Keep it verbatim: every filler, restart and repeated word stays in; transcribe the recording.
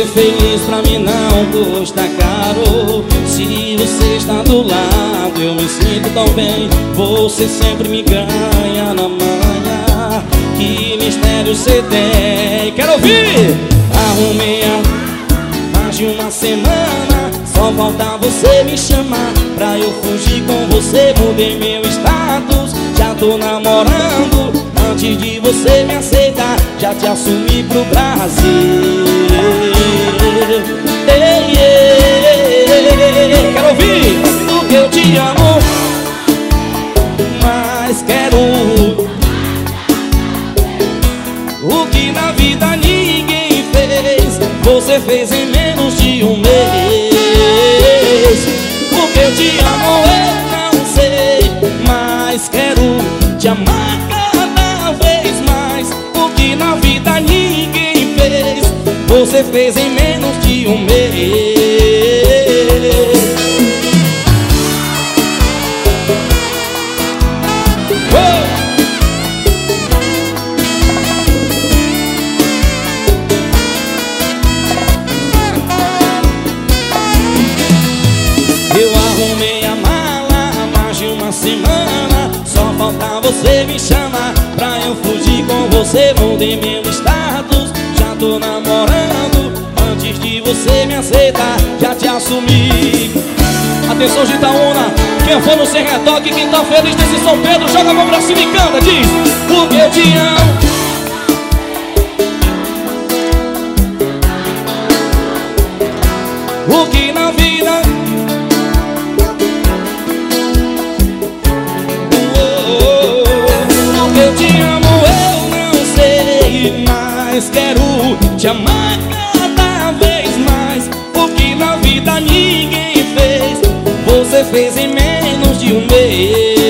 Ser feliz pra mim não custa caro. Se você está do lado eu me sinto tão bem. Você sempre me ganha na manhã. Que mistério você tem? Quero ouvir! Arrumei há mais de uma semana. Só falta você me chamar pra eu fugir com você. Mudei meu status, já tô namorando. Antes de você me aceitar, já te assumi pro Brasil. Ei, ei, ei. Quero ouvir! Porque eu te amo, mas quero o que na vida ninguém fez. Você fez em menos de um mês. Porque eu te amo, eu não sei, mas quero te amar cada vez mais. O que na vida ninguém fez, você fez em menos de um mês. Eu arrumei a mala há mais de uma semana. Só falta você me chamar pra eu fugir com você. Mudei meu status, já tô namorando. Antes de você me aceitar, já te assumi. Atenção, Gitaúna, quem for no Sem Retoque, quem tá feliz nesse São Pedro, joga a mão pra cima e canta, diz: porque eu te amo. O que na vida eu te amo, eu não sei, mas quero te amar cada vez mais. O que na vida ninguém fez, você fez em menos de um mês.